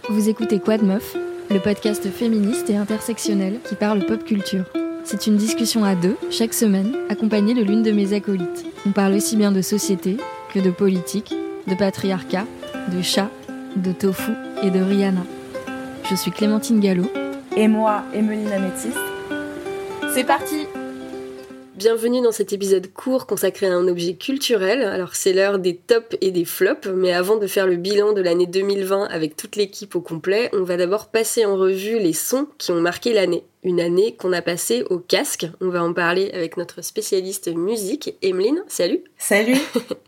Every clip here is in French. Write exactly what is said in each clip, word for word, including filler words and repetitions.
Vous écoutez Quad Meuf, le podcast féministe et intersectionnel qui parle pop culture. C'est une discussion à deux, chaque semaine, accompagnée de l'une de mes acolytes. On parle aussi bien de société que de politique, de patriarcat, de chat, de tofu et de Rihanna. Je suis Clémentine Gallo. Et moi, Emeline Améthyste. C'est parti! Bienvenue dans cet épisode court consacré à un objet culturel. Alors c'est l'heure des tops et des flops, mais avant de faire le bilan de l'année deux mille vingt avec toute l'équipe au complet, on va d'abord passer en revue les sons qui ont marqué l'année. Une année qu'on a passée au casque. On va en parler avec notre spécialiste musique, Emeline. Salut. Salut.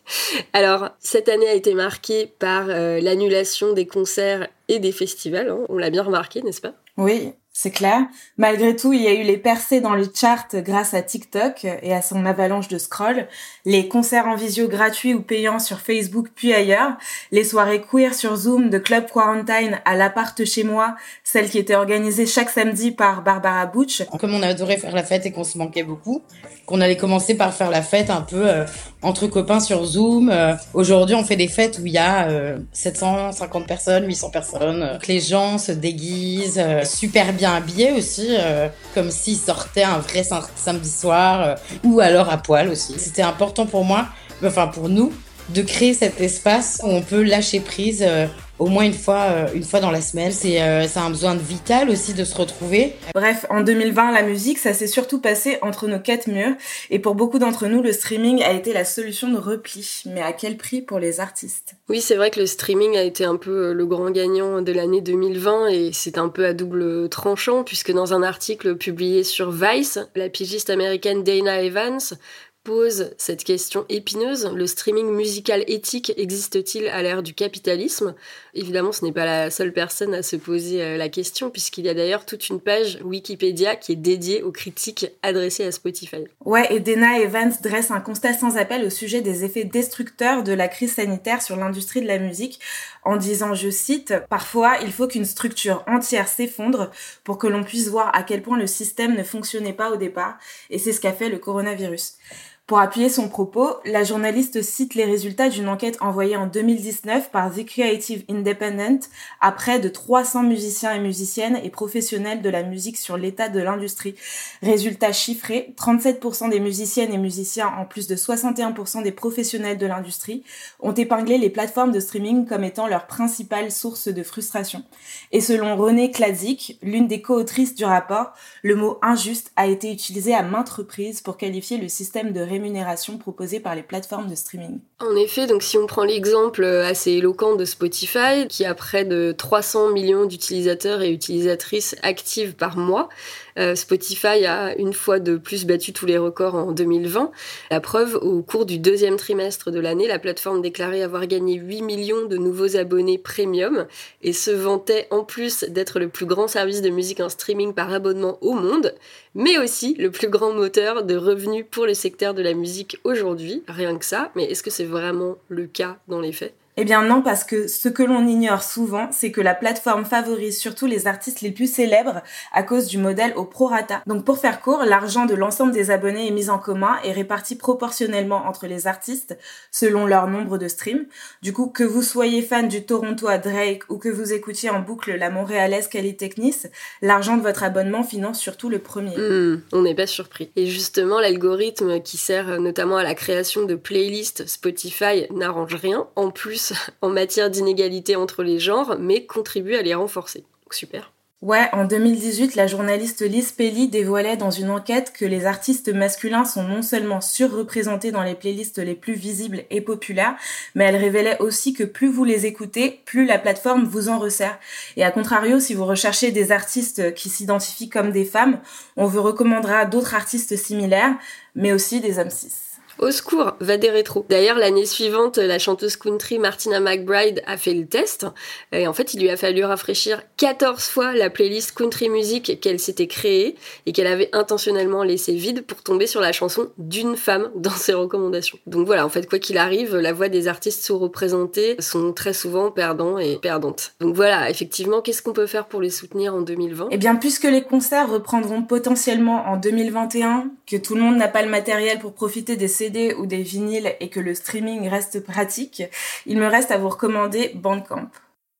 Alors, cette année a été marquée par euh, l'annulation des concerts et des festivals. Hein. On l'a bien remarqué, n'est-ce pas ? Oui, c'est clair. Malgré tout, il y a eu les percées dans les charts grâce à TikTok et à son avalanche de scroll, les concerts en visio gratuits ou payants sur Facebook puis ailleurs, les soirées queer sur Zoom de Club Quarantine à l'appart chez moi, celle qui était organisée chaque samedi par Barbara Butch. Comme on adorait faire la fête et qu'on se manquait beaucoup, qu'on allait commencer par faire la fête un peu euh, entre copains sur Zoom. Euh, aujourd'hui, on fait des fêtes où il y a euh, sept cent cinquante personnes, huit cents personnes, euh, que les gens se déguisent, euh, super bien habillés aussi, euh, comme s'ils sortaient un vrai samedi soir, euh, ou alors à poil aussi. C'était important pour moi, enfin pour nous, de créer cet espace où on peut lâcher prise euh, au moins une fois, euh, une fois dans la semaine. C'est, euh, c'est un besoin vital aussi de se retrouver. Bref, en deux mille vingt, la musique, ça s'est surtout passé entre nos quatre murs. Et pour beaucoup d'entre nous, le streaming a été la solution de repli. Mais à quel prix pour les artistes ? Oui, c'est vrai que le streaming a été un peu le grand gagnant de l'année deux mille vingt et c'est un peu à double tranchant puisque dans un article publié sur Vice, la pigiste américaine Dana Evans pose cette question épineuse. Le streaming musical éthique existe-t-il à l'ère du capitalisme ? Évidemment, ce n'est pas la seule personne à se poser la question, puisqu'il y a d'ailleurs toute une page Wikipédia qui est dédiée aux critiques adressées à Spotify. Ouais, et Dana Evans dresse un constat sans appel au sujet des effets destructeurs de la crise sanitaire sur l'industrie de la musique, en disant, je cite, « Parfois, il faut qu'une structure entière s'effondre pour que l'on puisse voir à quel point le système ne fonctionnait pas au départ, et c'est ce qu'a fait le coronavirus. » Pour appuyer son propos, la journaliste cite les résultats d'une enquête envoyée en deux mille dix-neuf par The Creative Independent à près de trois cents musiciens et musiciennes et professionnels de la musique sur l'état de l'industrie. Résultats chiffrés, trente-sept pour cent des musiciennes et musiciens, en plus de soixante et un pour cent des professionnels de l'industrie, ont épinglé les plateformes de streaming comme étant leur principale source de frustration. Et selon Renée Kladzik, l'une des co-autrices du rapport, le mot « injuste » a été utilisé à maintes reprises pour qualifier le système de rémunération proposée par les plateformes de streaming. En effet, donc si on prend l'exemple assez éloquent de Spotify, qui a près de trois cents millions d'utilisateurs et utilisatrices actives par mois, euh, Spotify a une fois de plus battu tous les records en deux mille vingt. La preuve, au cours du deuxième trimestre de l'année, la plateforme déclarait avoir gagné huit millions de nouveaux abonnés premium et se vantait en plus d'être le plus grand service de musique en streaming par abonnement au monde, mais aussi le plus grand moteur de revenus pour le secteur de la musique aujourd'hui, rien que ça. Mais est-ce que c'est vraiment le cas dans les faits ? Eh bien non, parce que ce que l'on ignore souvent, c'est que la plateforme favorise surtout les artistes les plus célèbres à cause du modèle au prorata. Donc pour faire court, l'argent de l'ensemble des abonnés est mis en commun et réparti proportionnellement entre les artistes selon leur nombre de streams. Du coup, que vous soyez fan du Torontois Drake ou que vous écoutiez en boucle la montréalaise Kelly Technis, l'argent de votre abonnement finance surtout le premier. Mmh, on n'est pas surpris. Et justement, l'algorithme qui sert notamment à la création de playlists Spotify n'arrange rien. En plus, en matière d'inégalité entre les genres, mais contribue à les renforcer. Donc, super. Ouais, en deux mille dix-huit, la journaliste Liz Pelly dévoilait dans une enquête que les artistes masculins sont non seulement surreprésentés dans les playlists les plus visibles et populaires, mais elle révélait aussi que plus vous les écoutez, plus la plateforme vous en resserre. Et à contrario, si vous recherchez des artistes qui s'identifient comme des femmes, on vous recommandera d'autres artistes similaires, mais aussi des hommes cis. Au secours, va des rétros. D'ailleurs, l'année suivante, la chanteuse country Martina McBride a fait le test. Et en fait, il lui a fallu rafraîchir quatorze fois la playlist country music qu'elle s'était créée et qu'elle avait intentionnellement laissée vide pour tomber sur la chanson d'une femme dans ses recommandations. Donc voilà, en fait, quoi qu'il arrive, la voix des artistes sous-représentés sont très souvent perdants et perdantes. Donc voilà, effectivement, qu'est-ce qu'on peut faire pour les soutenir en deux mille vingt ? Eh bien, puisque les concerts reprendront potentiellement en deux mille vingt et un, que tout le monde n'a pas le matériel pour profiter des C D ou des vinyles et que le streaming reste pratique, il me reste à vous recommander Bandcamp.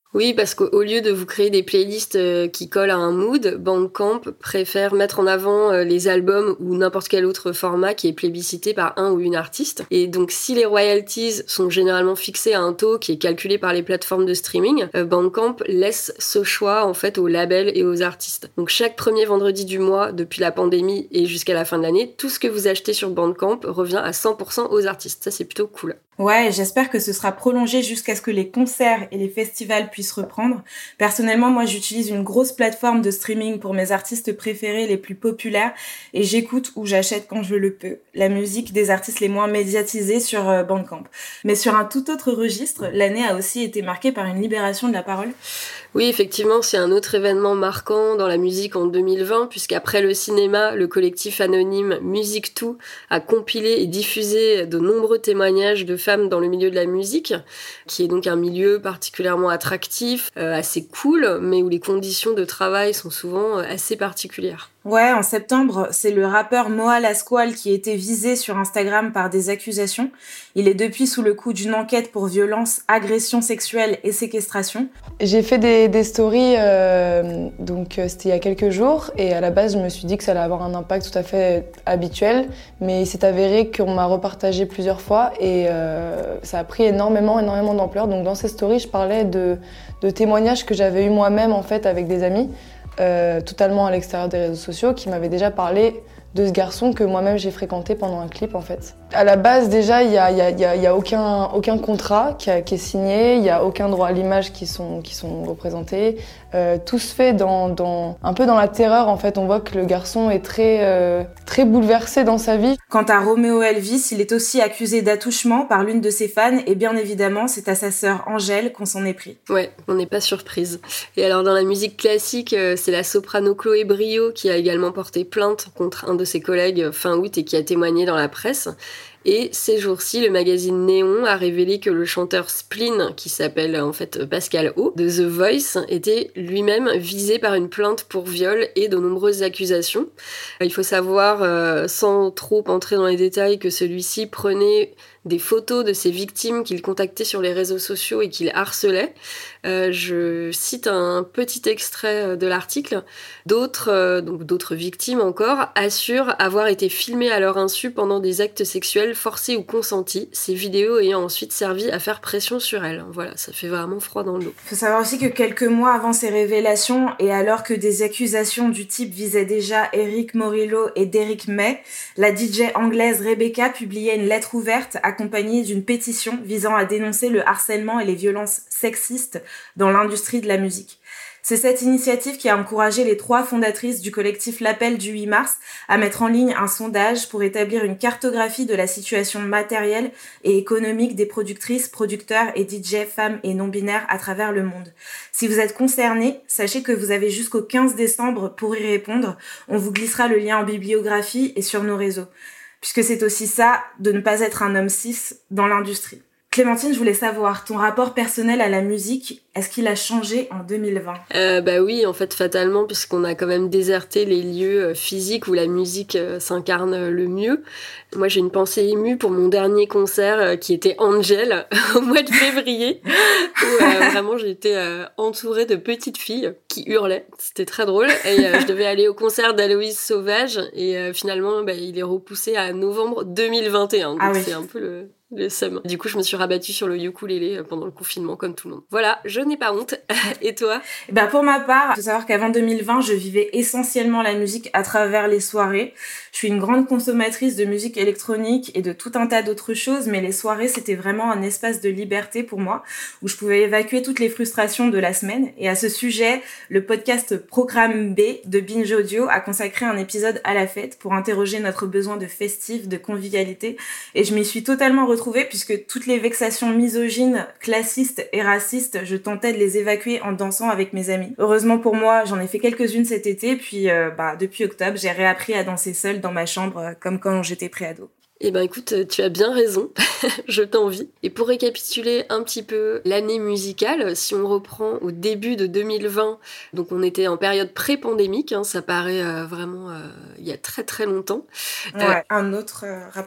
Oui, parce qu'au lieu de vous créer des playlists qui collent à un mood, Bandcamp préfère mettre en avant les albums ou n'importe quel autre format qui est plébiscité par un ou une artiste. Et donc, si les royalties sont généralement fixées à un taux qui est calculé par les plateformes de streaming, Bandcamp laisse ce choix en fait aux labels et aux artistes. Donc, chaque premier vendredi du mois, depuis la pandémie et jusqu'à la fin de l'année, tout ce que vous achetez sur Bandcamp revient à cent pour cent aux artistes. Ça, c'est plutôt cool. Ouais, j'espère que ce sera prolongé jusqu'à ce que les concerts et les festivals puissent reprendre. Personnellement, moi, j'utilise une grosse plateforme de streaming pour mes artistes préférés les plus populaires et j'écoute ou j'achète quand je le peux la musique des artistes les moins médiatisés sur Bandcamp. Mais sur un tout autre registre, l'année a aussi été marquée par une libération de la parole. Oui, effectivement, c'est un autre événement marquant dans la musique en deux mille vingt, puisqu'après le cinéma, le collectif anonyme Musique Tout a compilé et diffusé de nombreux témoignages de femmes dans le milieu de la musique, qui est donc un milieu particulièrement attractif, euh, assez cool, mais où les conditions de travail sont souvent assez particulières. Ouais, en septembre, c'est le rappeur Moa Lasquale qui a été visé sur Instagram par des accusations. Il est depuis sous le coup d'une enquête pour violence, agression sexuelle et séquestration. J'ai fait des, des stories, euh, donc euh, c'était il y a quelques jours, et à la base je me suis dit que ça allait avoir un impact tout à fait habituel, mais il s'est avéré qu'on m'a repartagé plusieurs fois et euh, ça a pris énormément, énormément d'ampleur. Donc dans ces stories, je parlais de, de témoignages que j'avais eu moi-même en fait avec des amis. Euh, totalement à l'extérieur des réseaux sociaux, qui m'avaient déjà parlé de ce garçon que moi-même j'ai fréquenté pendant un clip en fait. À la base déjà, il y a, y a, y a, y a aucun, aucun contrat qui, a, qui est signé, il y a aucun droit à l'image qui sont, qui sont représentés. Euh, tout se fait dans, dans, un peu dans la terreur en fait. On voit que le garçon est très, euh, très bouleversé dans sa vie. Quant à Roméo Elvis, il est aussi accusé d'attouchement par l'une de ses fans et bien évidemment c'est à sa sœur Angèle qu'on s'en est pris. Ouais, on n'est pas surprise. Et alors dans la musique classique, c'est la soprano Chloé Brio qui a également porté plainte contre un de ses collègues fin août et qui a témoigné dans la presse. Et ces jours-ci, le magazine Néon a révélé que le chanteur Spleen, qui s'appelle en fait Pascal O, de The Voice, était lui-même visé par une plainte pour viol et de nombreuses accusations. Il faut savoir, euh, sans trop entrer dans les détails, que celui-ci prenait des photos de ses victimes qu'il contactait sur les réseaux sociaux et qu'il harcelait. Euh, je cite un petit extrait de l'article. D'autres, euh, donc d'autres victimes encore, assurent avoir été filmées à leur insu pendant des actes sexuels forcés ou consentis, ces vidéos ayant ensuite servi à faire pression sur elles. Voilà, ça fait vraiment froid dans le dos. Il faut savoir aussi que quelques mois avant ces révélations, et alors que des accusations du type visaient déjà Eric Morillo et Derrick May, la D J anglaise Rebecca publiait une lettre ouverte accompagnée d'une pétition visant à dénoncer le harcèlement et les violences sexistes dans l'industrie de la musique. C'est cette initiative qui a encouragé les trois fondatrices du collectif L'Appel du huit mars à mettre en ligne un sondage pour établir une cartographie de la situation matérielle et économique des productrices, producteurs et D J femmes et non-binaires à travers le monde. Si vous êtes concernés, sachez que vous avez jusqu'au quinze décembre pour y répondre. On vous glissera le lien en bibliographie et sur nos réseaux. Puisque c'est aussi ça, de ne pas être un homme cis dans l'industrie. Clémentine, je voulais savoir, ton rapport personnel à la musique, est-ce qu'il a changé en deux mille vingt ? euh, Bah oui, en fait, fatalement, puisqu'on a quand même déserté les lieux physiques où la musique euh, s'incarne le mieux. Moi, j'ai une pensée émue pour mon dernier concert euh, qui était Angel, au mois de février, où euh, vraiment j'ai été euh, entourée de petites filles qui hurlaient. C'était très drôle. Et euh, je devais aller au concert d'Aloïse Sauvage, et euh, finalement, bah, il est repoussé à novembre deux mille vingt et un. Donc ah oui. C'est un peu le... le seum. Du coup, je me suis rabattue sur le ukulélé pendant le confinement, comme tout le monde. Voilà, je n'ai pas honte. Et toi ? Bah pour ma part, il faut savoir qu'avant deux mille vingt, je vivais essentiellement la musique à travers les soirées. Je suis une grande consommatrice de musique électronique et de tout un tas d'autres choses, mais les soirées, c'était vraiment un espace de liberté pour moi, où je pouvais évacuer toutes les frustrations de la semaine. Et à ce sujet, le podcast Programme B de Binge Audio a consacré un épisode à la fête pour interroger notre besoin de festif, de convivialité. Et je m'y suis totalement retrouvée, puisque toutes les vexations misogynes, classistes et racistes, je tentais de les évacuer en dansant avec mes amis. Heureusement pour moi, j'en ai fait quelques-unes cet été, puis euh, bah, depuis octobre, j'ai réappris à danser seule dans ma chambre, euh, comme quand j'étais préado. Eh ben écoute, tu as bien raison, je t'envie. Et pour récapituler un petit peu l'année musicale, si on reprend au début de deux mille vingt, donc on était en période pré-pandémique, hein, ça paraît euh, vraiment euh, il y a très très longtemps. Ouais, euh, un autre euh, rapportant.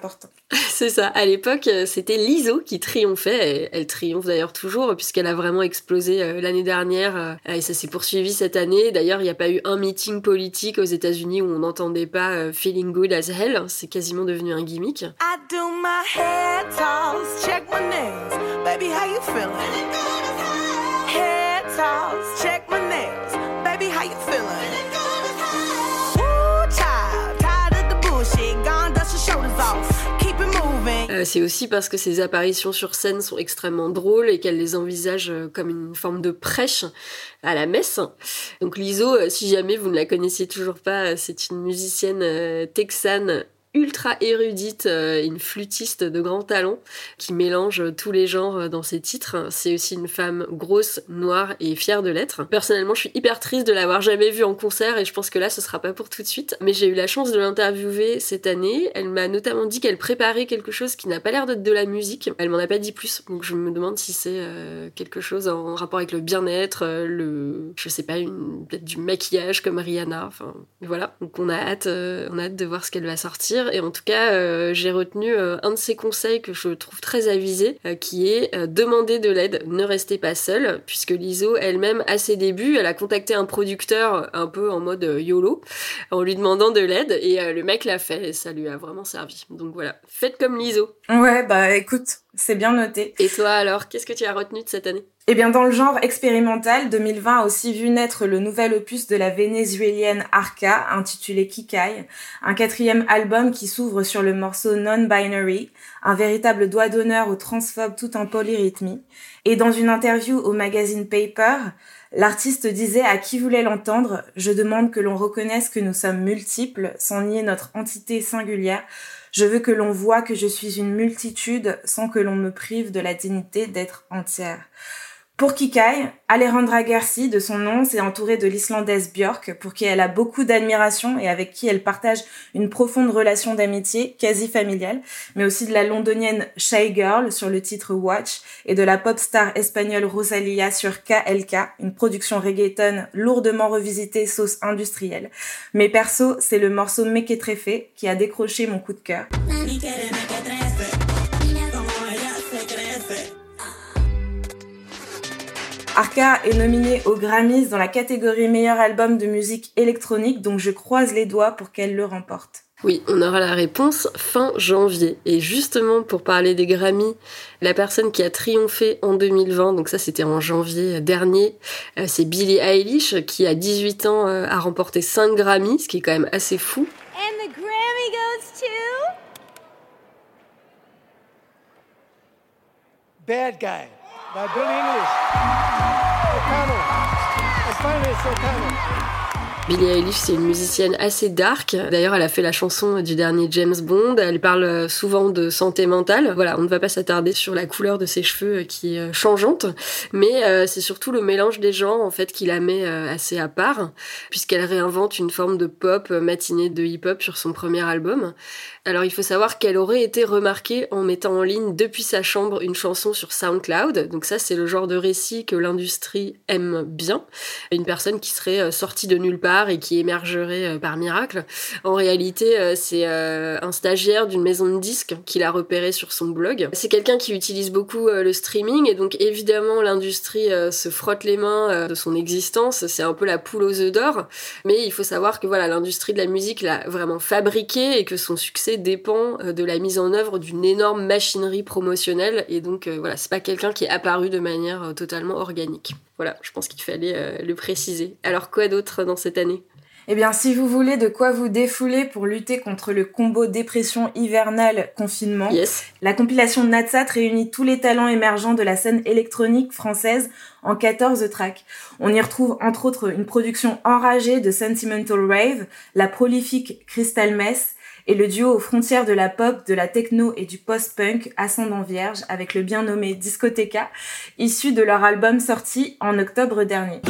C'est ça. À l'époque, c'était Lizzo qui triomphait. Elle triomphe d'ailleurs toujours puisqu'elle a vraiment explosé l'année dernière et ça s'est poursuivi cette année. D'ailleurs, il n'y a pas eu un meeting politique aux États-Unis où on n'entendait pas Feeling Good as Hell. C'est quasiment devenu un gimmick. I do my hair toss, check my nails. Baby, how you feeling? Hair toss, check my nails. Baby, how you feeling? Euh, c'est aussi parce que ses apparitions sur scène sont extrêmement drôles et qu'elle les envisage comme une forme de prêche à la messe. Donc Lizzo, si jamais vous ne la connaissiez toujours pas, c'est une musicienne euh, texane ultra érudite, euh, une flûtiste de grand talent qui mélange tous les genres dans ses titres. C'est aussi une femme grosse, noire et fière de l'être. Personnellement, je suis hyper triste de l'avoir jamais vue en concert et je pense que là, ce sera pas pour tout de suite. Mais j'ai eu la chance de l'interviewer cette année. Elle m'a notamment dit qu'elle préparait quelque chose qui n'a pas l'air d'être de la musique. Elle m'en a pas dit plus, donc je me demande si c'est euh, quelque chose en rapport avec le bien-être, euh, le, je sais pas, une, peut-être du maquillage comme Rihanna. Enfin, voilà. Donc on a hâte, euh, on a hâte de voir ce qu'elle va sortir. Et en tout cas, euh, j'ai retenu euh, un de ses conseils que je trouve très avisé, euh, qui est euh, demander de l'aide, ne restez pas seul, puisque Lizzo elle-même, à ses débuts, elle a contacté un producteur un peu en mode euh, YOLO, en lui demandant de l'aide, et euh, le mec l'a fait, et ça lui a vraiment servi. Donc voilà, faites comme Lizzo. Ouais, bah écoute, c'est bien noté. Et toi alors, qu'est-ce que tu as retenu de cette année ? Eh bien, dans le genre expérimental, deux mille vingt a aussi vu naître le nouvel opus de la vénézuélienne Arca, intitulé Kikai, un quatrième album qui s'ouvre sur le morceau Non-Binary, un véritable doigt d'honneur aux transphobes tout en polyrythmie. Et dans une interview au magazine Paper, l'artiste disait à qui voulait l'entendre « Je demande que l'on reconnaisse que nous sommes multiples, sans nier notre entité singulière. Je veux que l'on voie que je suis une multitude, sans que l'on me prive de la dignité d'être entière. » Pour Kikai, Alejandra Gersi, de son nom, s'est entourée de l'Islandaise Björk, pour qui elle a beaucoup d'admiration et avec qui elle partage une profonde relation d'amitié, quasi familiale, mais aussi de la londonienne Shy Girl sur le titre Watch et de la pop star espagnole Rosalía sur K L K, une production reggaeton lourdement revisitée sauce industrielle. Mais perso, c'est le morceau Mequetrefe qui a décroché mon coup de cœur. Arca est nominé aux Grammys dans la catégorie meilleur album de musique électronique, donc je croise les doigts pour qu'elle le remporte. Oui, on aura la réponse fin janvier. Et justement, pour parler des Grammys, la personne qui a triomphé en deux mille vingt, donc ça c'était en janvier dernier, c'est Billie Eilish, qui à dix-huit ans a remporté cinq Grammys, ce qui est quand même assez fou. And the Grammy goes to... Bad Guy by Billie Eilish. Soprano. Let's find it, soprano. Billie Eilish, c'est une musicienne assez dark. D'ailleurs, elle a fait la chanson du dernier James Bond. Elle parle souvent de santé mentale. Voilà, on ne va pas s'attarder sur la couleur de ses cheveux qui est changeante, mais euh, c'est surtout le mélange des genres en fait qui la met euh, assez à part, puisqu'elle réinvente une forme de pop matinée de hip-hop sur son premier album. Alors, il faut savoir qu'elle aurait été remarquée en mettant en ligne depuis sa chambre une chanson sur SoundCloud. Donc ça, c'est le genre de récit que l'industrie aime bien. Une personne qui serait sortie de nulle part et qui émergerait par miracle. En réalité, c'est un stagiaire d'une maison de disques qui l'a repéré sur son blog. C'est quelqu'un qui utilise beaucoup le streaming et donc évidemment l'industrie se frotte les mains de son existence. C'est un peu la poule aux œufs d'or. Mais il faut savoir que voilà, l'industrie de la musique l'a vraiment fabriqué et que son succès dépend de la mise en œuvre d'une énorme machinerie promotionnelle. Et donc voilà, c'est pas quelqu'un qui est apparu de manière totalement organique. Voilà, je pense qu'il fallait euh, le préciser. Alors quoi d'autre dans cette année ? Eh bien, si vous voulez de quoi vous défouler pour lutter contre le combo dépression hivernale confinement, yes. La compilation Natsat réunit tous les talents émergents de la scène électronique française en quatorze tracks. On y retrouve entre autres une production enragée de Sentimental Rave, la prolifique Crystal Mess, et le duo aux frontières de la pop, de la techno et du post-punk, Ascendant Vierge, avec le bien nommé Discoteca, issu de leur album sorti en octobre dernier.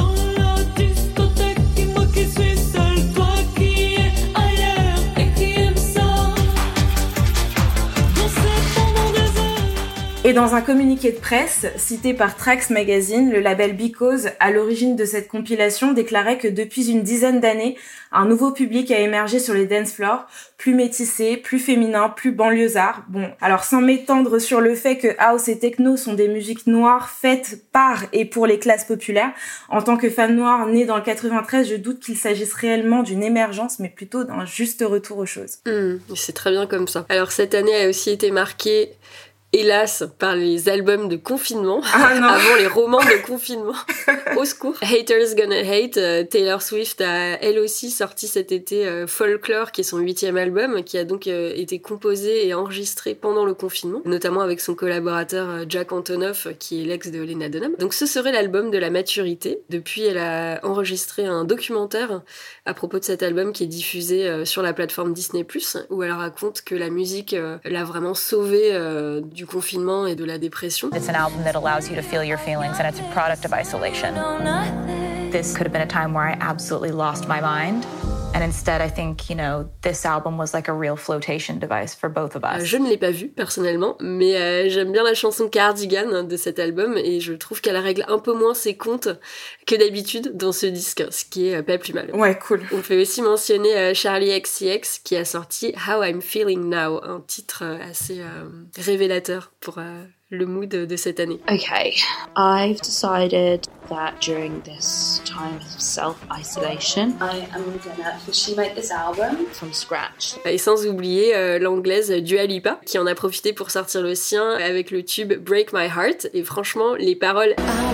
Et dans un communiqué de presse, cité par Trax Magazine, le label Because, à l'origine de cette compilation, déclarait que depuis une dizaine d'années, un nouveau public a émergé sur les dance floors, plus métissé, plus féminin, plus banlieusard. Bon, alors sans m'étendre sur le fait que house et techno sont des musiques noires faites par et pour les classes populaires, en tant que fan noire née dans le quatre-vingt-treize, je doute qu'il s'agisse réellement d'une émergence, mais plutôt d'un juste retour aux choses. Mmh, c'est très bien comme ça. Alors cette année a aussi été marquée, hélas, par les albums de confinement, ah non. avant les romans de confinement. Au secours. Haters Gonna Hate, euh, Taylor Swift a elle aussi sorti cet été euh, Folklore, qui est son huitième album, qui a donc euh, été composé et enregistré pendant le confinement, notamment avec son collaborateur euh, Jack Antonoff, qui est l'ex de Lena Dunham. Donc ce serait l'album de la maturité. Depuis, elle a enregistré un documentaire à propos de cet album qui est diffusé euh, sur la plateforme Disney plus, où elle raconte que la musique euh, l'a vraiment sauvée euh, du confinement et de la dépression. It's an album that allows you to feel your feelings and it's a product of isolation. This could have been a time where I absolutely lost my mind. And instead, I think, you know, this album was like a real flotation device for both of us. Je ne l'ai pas vu, personnellement, mais euh, j'aime bien la chanson Cardigan de cet album et je trouve qu'elle règle un peu moins ses comptes que d'habitude dans ce disque, ce qui est euh, pas plus mal. Ouais, cool. On peut aussi mentionner euh, Charli X C X qui a sorti How I'm Feeling Now, un titre euh, assez euh, révélateur pour euh, le mood de cette année. Okay, I've decided that during this time of self-isolation, I am gonna officially make this album from scratch. Et sans oublier euh, l'anglaise Dua Lipa, qui en a profité pour sortir le sien avec le tube Break My Heart. Et franchement, les paroles...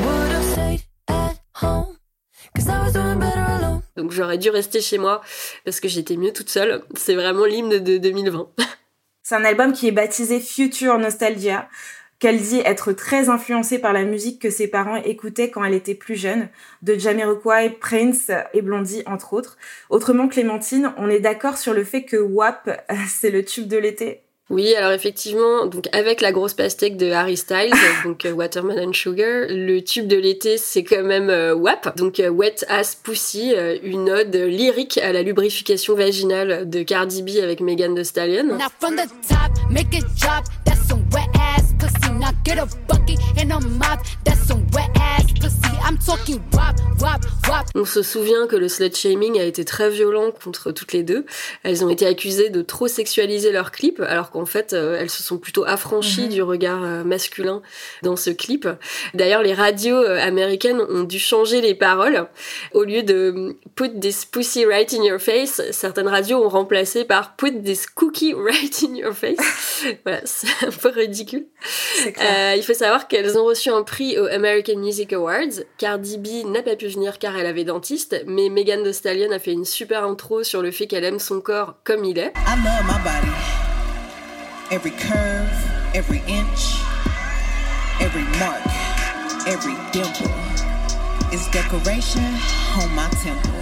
Donc j'aurais dû rester chez moi parce que j'étais mieux toute seule. C'est vraiment l'hymne de deux mille vingt. C'est un album qui est baptisé Future Nostalgia, qu'elle dit être très influencée par la musique que ses parents écoutaient quand elle était plus jeune, de Jamiroquai, Prince et Blondie entre autres. Autrement, Clémentine, on est d'accord sur le fait que W A P, c'est le tube de l'été? Oui, alors effectivement, donc avec la grosse pastèque de Harry Styles, donc euh, Watermelon Sugar, le tube de l'été c'est quand même euh, W A P, donc euh, Wet Ass Pussy, euh, une ode lyrique à la lubrification vaginale de Cardi B avec Megan Thee Stallion. Now from the top, make it drop, that's some wet ass pussy, now get a bucket and a mop, that's some wet ass pussy, I'm talking wop, wop, wop. On se souvient que le slut-shaming a été très violent contre toutes les deux. Elles ont été accusées de trop sexualiser leurs clips, alors qu'en fait, euh, elles se sont plutôt affranchies mmh. du regard euh, masculin dans ce clip. D'ailleurs, les radios euh, américaines ont dû changer les paroles. Au lieu de « put this pussy right in your face », certaines radios ont remplacé par « put this cookie right in your face ». Voilà, c'est un peu ridicule. C'est clair. Euh, il faut savoir qu'elles ont reçu un prix aux American Music Awards. Cardi B n'a pas pu venir car elle avait dentiste, mais Megan Thee Stallion a fait une super intro sur le fait qu'elle aime son corps comme il est. I love my body. Every curve, every inch, every mark, every dimple is decoration on my temple.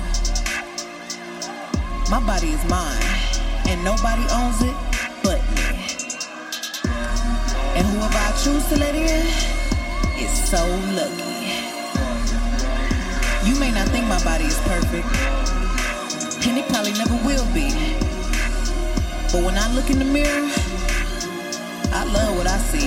My body is mine, and nobody owns it but me. And whoever I choose to let in is so lucky. You may not think my body is perfect, and it probably never will be. But when I look in the mirror, I love what I see.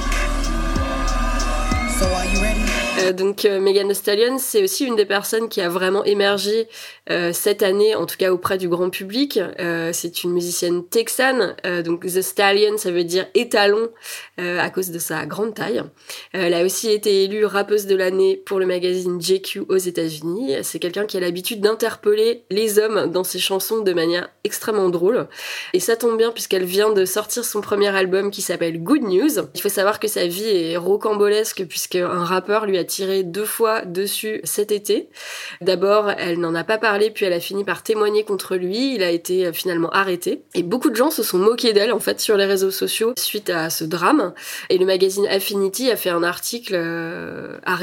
So are you ready? Euh, donc euh, Megan Thee Stallion, c'est aussi une des personnes qui a vraiment émergé euh, cette année, en tout cas auprès du grand public. Euh, c'est une musicienne texane, euh, donc The Stallion, ça veut dire étalon euh, à cause de sa grande taille. Euh, elle a aussi été élue rappeuse de l'année pour le magazine J Q aux États-Unis. C'est quelqu'un qui a l'habitude d'interpeller les hommes dans ses chansons de manière extrêmement drôle. Et ça tombe bien puisqu'elle vient de sortir son premier album qui s'appelle Good News. Il faut savoir que sa vie est rocambolesque puisqu'un rappeur lui a tiré deux fois dessus cet été. D'abord, elle n'en a pas parlé, puis elle a fini par témoigner contre lui. Il a été finalement arrêté. Et beaucoup de gens se sont moqués d'elle, en fait, sur les réseaux sociaux suite à ce drame. Et le magazine Affinity a fait un article euh, à raison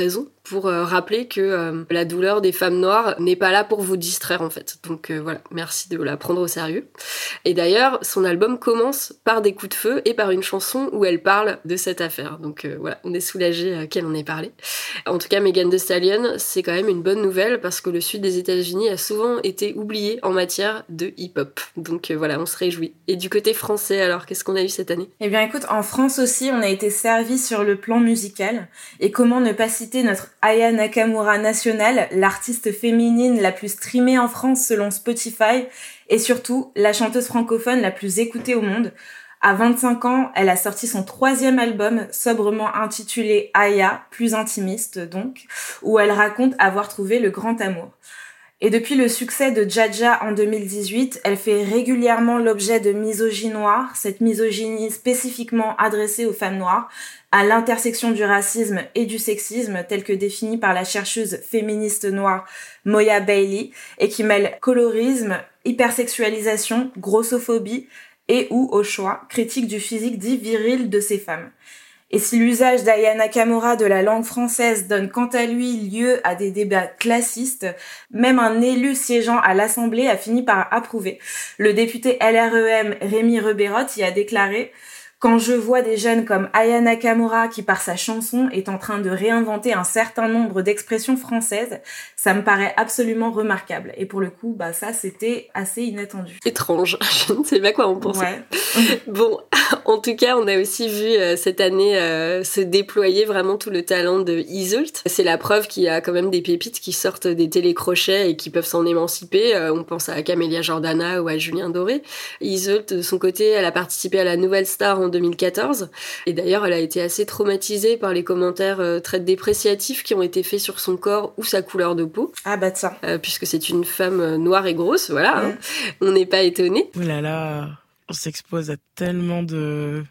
pour euh, rappeler que euh, la douleur des femmes noires n'est pas là pour vous distraire en fait. Donc euh, voilà, merci de la prendre au sérieux. Et d'ailleurs, son album commence par des coups de feu et par une chanson où elle parle de cette affaire. Donc euh, voilà, on est soulagés euh, qu'elle en ait parlé. En tout cas, Megan Thee Stallion, c'est quand même une bonne nouvelle parce que le sud des États-Unis a souvent été oublié en matière de hip-hop. Donc euh, voilà, on se réjouit. Et du côté français, alors, qu'est-ce qu'on a eu cette année ? Eh bien écoute, en France aussi, on a été servi sur le plan musical. Et comment ne pas citer notre Aya Nakamura nationale, l'artiste féminine la plus streamée en France selon Spotify, et surtout la chanteuse francophone la plus écoutée au monde. À vingt-cinq ans, elle a sorti son troisième album, sobrement intitulé Aya, plus intimiste donc, où elle raconte avoir trouvé le grand amour. Et depuis le succès de Dja en deux mille dix-huit, elle fait régulièrement l'objet de misogynie noire, cette misogynie spécifiquement adressée aux femmes noires, à l'intersection du racisme et du sexisme, telle que définie par la chercheuse féministe noire Moya Bailey, et qui mêle colorisme, hypersexualisation, grossophobie et ou, au choix, critique du physique dit viril de ces femmes. Et si l'usage d'Aya Nakamura de la langue française donne quant à lui lieu à des débats classistes, même un élu siégeant à l'Assemblée a fini par approuver. Le député L R E M Rémi Rebeyrotte y a déclaré « Quand je vois des jeunes comme Aya Nakamura qui, par sa chanson, est en train de réinventer un certain nombre d'expressions françaises, ça me paraît absolument remarquable. » Et pour le coup, bah ça, c'était assez inattendu. Étrange, je ne sais pas quoi en penser. Ouais. Bon, en tout cas, on a aussi vu euh, cette année euh, se déployer vraiment tout le talent de Yseult. C'est la preuve qu'il y a quand même des pépites qui sortent des télécrochets et qui peuvent s'en émanciper. Euh, on pense à Camélia Jordana ou à Julien Doré. Yseult, de son côté, elle a participé à la Nouvelle Star en deux mille quatorze. Et d'ailleurs, elle a été assez traumatisée par les commentaires euh, très dépréciatifs qui ont été faits sur son corps ou sa couleur de peau. Ah bah tiens. Euh, puisque c'est une femme euh, noire et grosse, voilà. Mmh. Hein. On n'est pas étonné. Ouh là là, on s'expose à tellement de...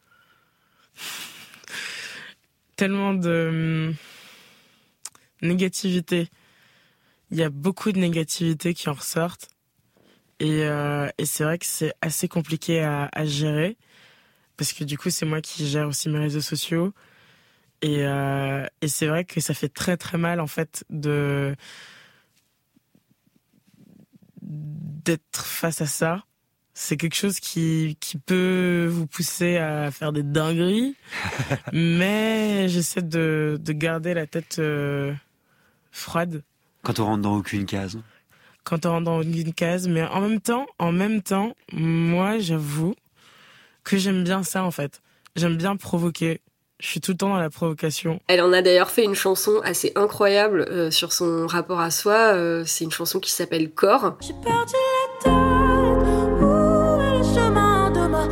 tellement de hum, négativité. Il y a beaucoup de négativité qui en ressortent. Et, euh, et c'est vrai que c'est assez compliqué à, à gérer. Parce que du coup, c'est moi qui gère aussi mes réseaux sociaux. Et, euh, et c'est vrai que ça fait très très mal, en fait, de... d'être face à ça. C'est quelque chose qui, qui peut vous pousser à faire des dingueries. Mais j'essaie de, de garder la tête euh, froide. Quand on rentre dans aucune case. Quand on rentre dans aucune case. Mais en même temps, en même temps, moi, j'avoue que j'aime bien ça, en fait. J'aime bien provoquer. Je suis tout le temps dans la provocation. Elle en a d'ailleurs fait une chanson assez incroyable euh, sur son rapport à soi. Euh, c'est une chanson qui s'appelle Corps. J'ai perdu la tête, où est le chemin de ma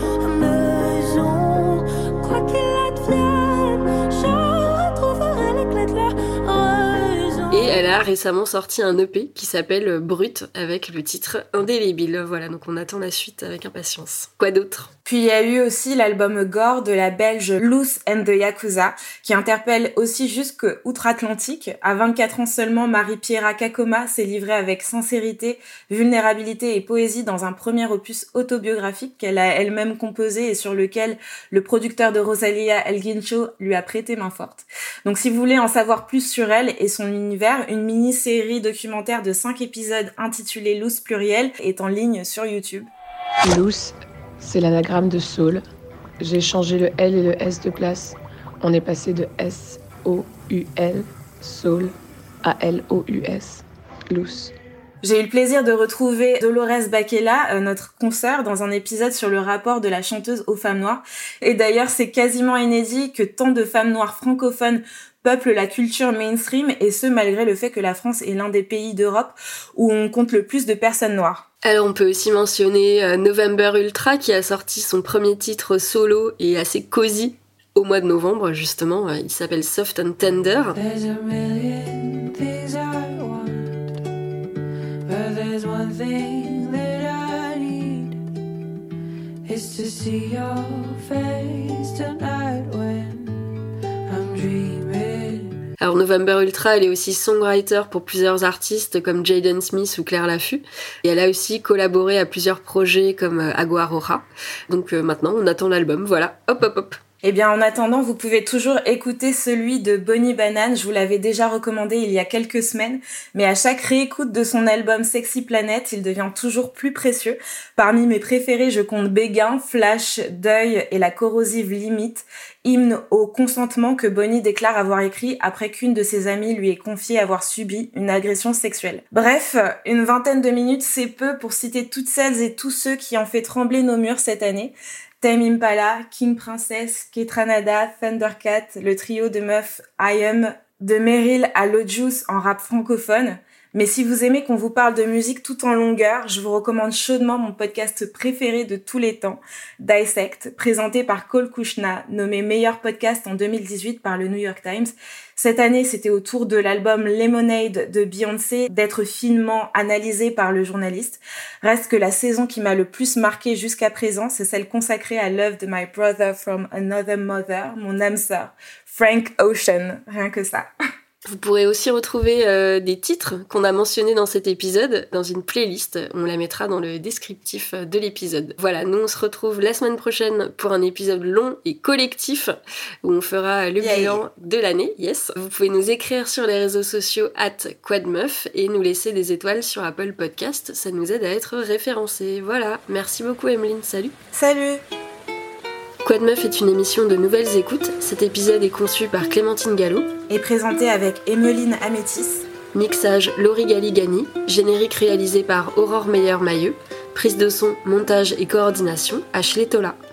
maison? Quoi qu'il advienne, je retrouverai l'éclat de la raison. Et elle a récemment sorti un E P qui s'appelle Brut avec le titre Indélébile. Voilà, donc on attend la suite avec impatience. Quoi d'autre ? Puis il y a eu aussi l'album Gore de la belge Loose and the Yakuza, qui interpelle aussi jusque outre-Atlantique. À vingt-quatre ans seulement, Marie-Pierre Kakoma s'est livrée avec sincérité, vulnérabilité et poésie dans un premier opus autobiographique qu'elle a elle-même composé et sur lequel le producteur de Rosalia El Guincho lui a prêté main forte. Donc si vous voulez en savoir plus sur elle et son univers, une mini-série documentaire de cinq épisodes intitulée Loose Pluriel est en ligne sur YouTube. Loose, c'est l'anagramme de Soul. J'ai changé le L et le S de place. On est passé de S O U L, Soul, à L O U S, Loose. J'ai eu le plaisir de retrouver Dolores Baquela, notre consoeur, dans un épisode sur le rapport de la chanteuse aux femmes noires. Et d'ailleurs, c'est quasiment inédit que tant de femmes noires francophones peuplent la culture mainstream, et ce malgré le fait que la France est l'un des pays d'Europe où on compte le plus de personnes noires. Alors on peut aussi mentionner euh, November Ultra qui a sorti son premier titre solo et assez cosy au mois de novembre justement, il s'appelle Soft and Tender. There's a million things I want, but there's one thing that I need, is to see your face tonight when I'm dreaming. Alors November Ultra, elle est aussi songwriter pour plusieurs artistes comme Jaden Smith ou Claire Laffut. Et elle a aussi collaboré à plusieurs projets comme Aguarora. Donc euh, maintenant, on attend l'album, voilà, hop hop hop. Eh bien, en attendant, vous pouvez toujours écouter celui de Bonnie Banane. Je vous l'avais déjà recommandé il y a quelques semaines, mais à chaque réécoute de son album Sexy Planet, il devient toujours plus précieux. Parmi mes préférés, je compte Béguin, Flash, Deuil et La corrosive limite, hymne au consentement que Bonnie déclare avoir écrit après qu'une de ses amies lui ait confié avoir subi une agression sexuelle. Bref, une vingtaine de minutes, c'est peu pour citer toutes celles et tous ceux qui ont fait trembler nos murs cette année. Tame Impala, King Princess, Ketranada, Thundercat, le trio de meufs I Am, de Meryl à Lojuice en rap francophone. Mais si vous aimez qu'on vous parle de musique tout en longueur, je vous recommande chaudement mon podcast préféré de tous les temps, Dissect, présenté par Cole Kushna, nommé meilleur podcast en deux mille dix-huit par le New York Times. Cette année, c'était au tour de l'album Lemonade de Beyoncé d'être finement analysé par le journaliste. Reste que la saison qui m'a le plus marqué jusqu'à présent, c'est celle consacrée à Love de My Brother from Another Mother, mon âme sœur, Frank Ocean, rien que ça. Vous pourrez aussi retrouver euh, des titres qu'on a mentionnés dans cet épisode dans une playlist. On la mettra dans le descriptif de l'épisode. Voilà, nous on se retrouve la semaine prochaine pour un épisode long et collectif où on fera le yeah. bilan de l'année. Yes. Vous pouvez nous écrire sur les réseaux sociaux at quadmeuf et nous laisser des étoiles sur Apple Podcast. Ça nous aide à être référencés. Voilà, merci beaucoup Emeline. Salut. Salut. Quadmeuf est une émission de nouvelles écoutes. Cet épisode est conçu par Clémentine Gallo et présenté avec Emeline Amétis. Mixage Laurie Galigani, générique réalisé par Aurore Meyer-Mailleux, prise de son, montage et coordination Ashley Tola.